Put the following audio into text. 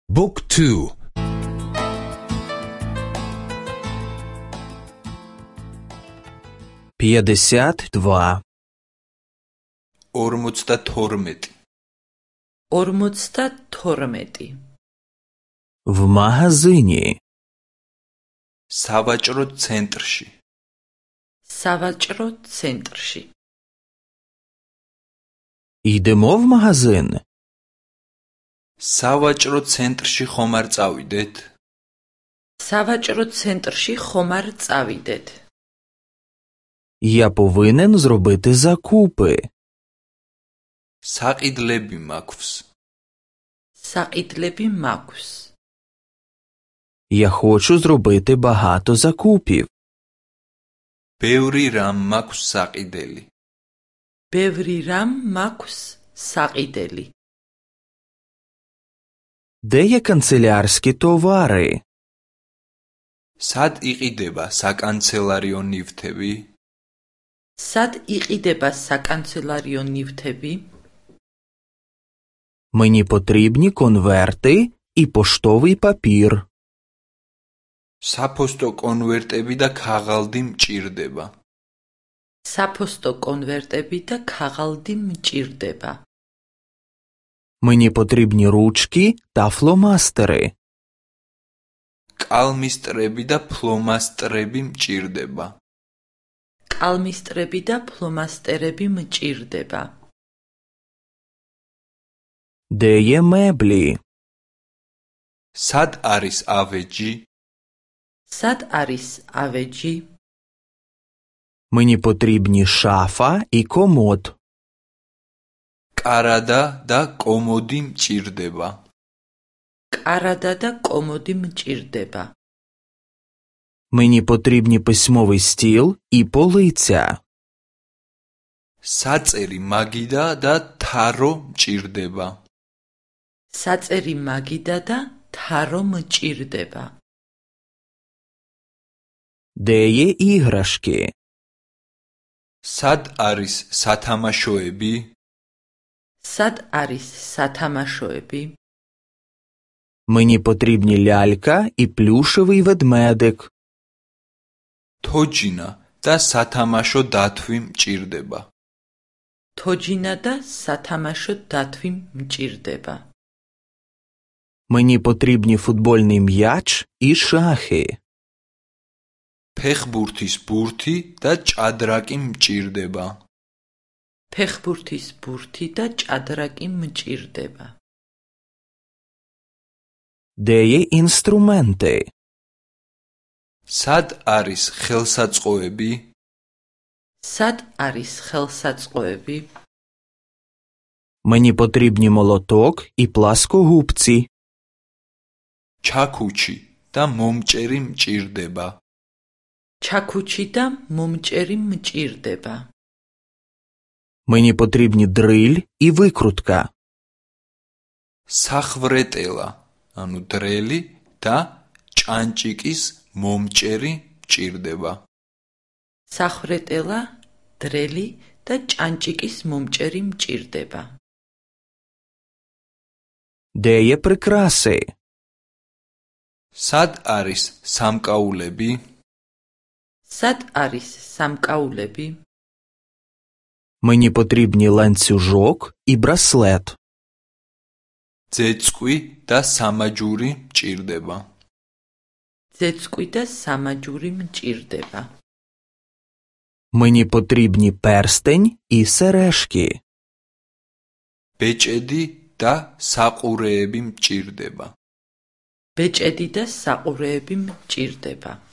Book 2. 52. 52. 52. В магазині. სავაჭრო ცენტრში. სავაჭრო ცენტრში. Йдемо в магазин. სავაჭრო ცენტრში ხომ არ წავიდეთ? სავაჭრო ცენტრში ხომ არ წავიდეთ? Я повинен зробити закупи. საყიდლები მაქვს. საყიდლები მაქვს. Я хочу зробити багато закупів. ბევრი რამ მაქვს საყიდელი. ბევრი რამ მაქვს საყიდელი. Де є канцелярські товари? სად იყიდება საკანცელარიო ნივთები? სად იყიდება საკანცელარიო ნივთები? Мені потрібні конверти і поштовий папір. საფოსტო კონვერტები და ქაღალდი მჭირდება. საფოსტო კონვერტები და ქაღალდი მჭირდება. Мені потрібні ручки та фломастери. კალმისტრები და ფლომასტრები მჭირდება. კალმისტრები და ფლომასტერები მჭირდება. Де є меблі? სად არის ავეჯი? სად არის ავეჯი? Мені потрібні шафа і комод. კარადა და კომოდი მჭირდება. კარადა და კომოდი მჭირდება. Мені потрібні письмовий стіл і полиця. საწერი მაგიდა და თარო მჭირდება. საწერი მაგიდა და თარო მჭირდება. Де є іграшки? სად არის სათამაშოები? სად არის სათამაშოები? Мені потрібні лялька і плюшевий ведмедик. თოჯინა და სათამაშო დათვი მჭირდება. თოჯინა და სათამაშო დათვი მჭირდება. Мені потрібні футбольний м'яч і шахи. ფეხბურთის ბურთი და ჭადრაკი მჭირდება. ფეხბურთის ბურთი და ჭადრაკი მჭირდება. Де є інструменти? სად არის ხელსაწყოები? სად არის ხელსაწყოები? Мені потрібні молоток і пласкогубці. ჩაქუჩი და მომჭერი მჭირდება. ჩაქუჩი და მომჭერი მჭირდება. Мені потрібні дриль і викрутка. სახვრეტელა, ანუ დრელი და ჭანჭიკის მომჭერი მჭირდება. სახვრეტელა, დრელი და ჭანჭიკის მომჭერი მჭირდება. Де є прикраси? სად არის სამკაულები? სად არის სამკაულები? Мені потрібні ланцюжок і браслет. ძეწყვი და სამაჯური მჭირდება. ძეწყვი და სამაჯური მჭირდება. Мені потрібні перстень і сережки. ბეჭედი და საყურეები მჭირდება. ბეჭედი და საყურეები მჭირდება.